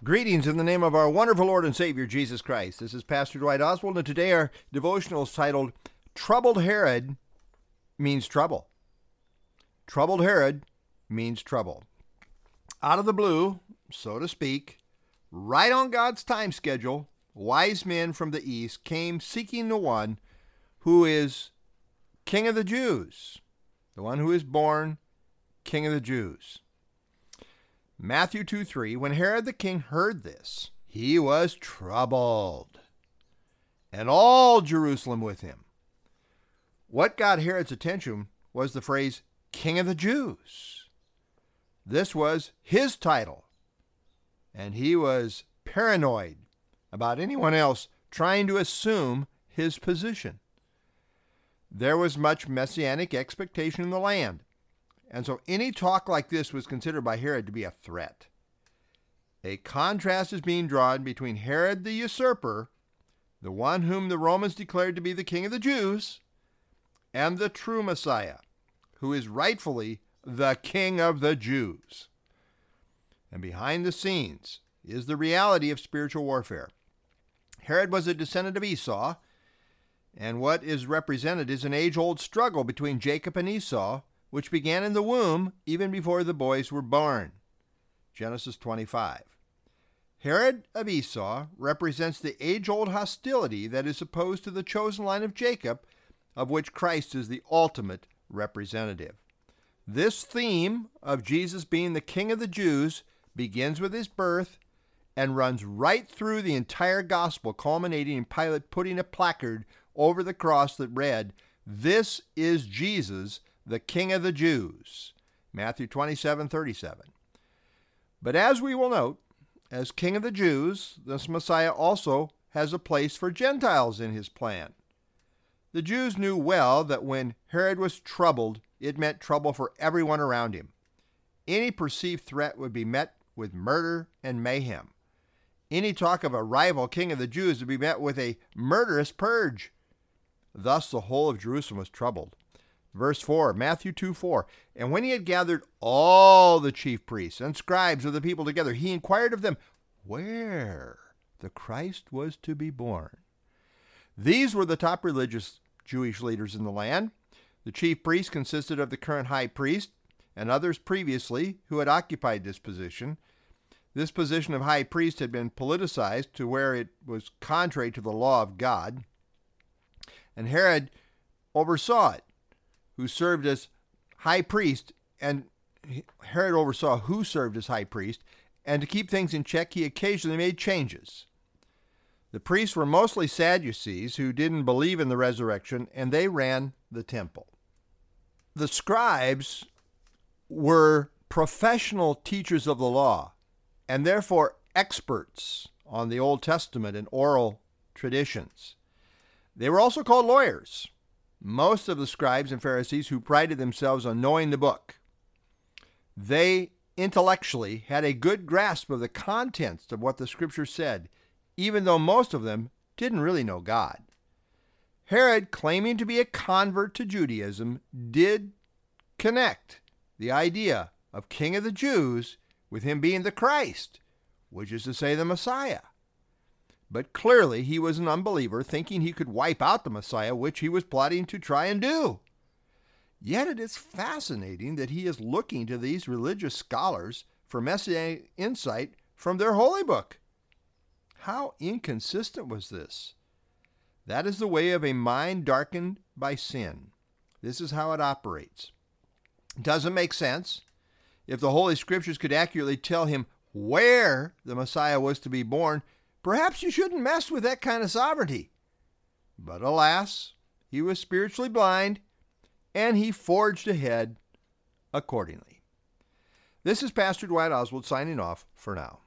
Greetings in the name of our wonderful Lord and Savior, Jesus Christ. This is Pastor Dwight Oswald, and today our devotional is titled, Troubled Herod Means Trouble. Troubled Herod means trouble. Out of the blue, so to speak, right on God's time schedule, wise men from the east came seeking the one who is King of the Jews, the one who is born King of the Jews. Matthew 2:3, when Herod the king heard this, he was troubled, and all Jerusalem with him. What got Herod's attention was the phrase, King of the Jews. This was his title, and he was paranoid about anyone else trying to assume his position. There was much messianic expectation in the land, and so any talk like this was considered by Herod to be a threat. A contrast is being drawn between Herod the usurper, the one whom the Romans declared to be the King of the Jews, and the true Messiah, who is rightfully the King of the Jews. And behind the scenes is the reality of spiritual warfare. Herod was a descendant of Esau, and what is represented is an age-old struggle between Jacob and Esau, which began in the womb even before the boys were born. Genesis 25. Herod of Esau represents the age-old hostility that is opposed to the chosen line of Jacob, of which Christ is the ultimate representative. This theme of Jesus being the King of the Jews begins with his birth and runs right through the entire gospel, culminating in Pilate putting a placard over the cross that read, "This is Jesus, the King of the Jews." Matthew 27:37. But as we will note, as King of the Jews, this Messiah also has a place for Gentiles in his plan. The Jews knew well that when Herod was troubled, it meant trouble for everyone around him. Any perceived threat would be met with murder and mayhem. Any talk of a rival King of the Jews would be met with a murderous purge. Thus the whole of Jerusalem was troubled. Verse 4, Matthew 2:4, and when he had gathered all the chief priests and scribes of the people together, he inquired of them where the Christ was to be born. These were the top religious Jewish leaders in the land. The chief priests consisted of the current high priest and others previously who had occupied this position. This position of high priest had been politicized to where it was contrary to the law of God, and Herod oversaw it, who served as high priest, and Herod oversaw who served as high priest, and to keep things in check, he occasionally made changes. The priests were mostly Sadducees who didn't believe in the resurrection, and they ran the temple. The scribes were professional teachers of the law, and therefore experts on the Old Testament and oral traditions. They were also called lawyers. Most of the scribes and Pharisees who prided themselves on knowing the book, they intellectually had a good grasp of the contents of what the scripture said, even though most of them didn't really know God. Herod, claiming to be a convert to Judaism, did connect the idea of King of the Jews with him being the Christ, which is to say the Messiah. But clearly he was an unbeliever, thinking he could wipe out the Messiah, which he was plotting to try and do. Yet it is fascinating that he is looking to these religious scholars for messianic insight from their holy book. How inconsistent was this? That is the way of a mind darkened by sin. This is how it operates. It doesn't make sense. If the Holy Scriptures could accurately tell him where the Messiah was to be born, perhaps you shouldn't mess with that kind of sovereignty. But alas, he was spiritually blind, and he forged ahead accordingly. This is Pastor Dwight Oswald signing off for now.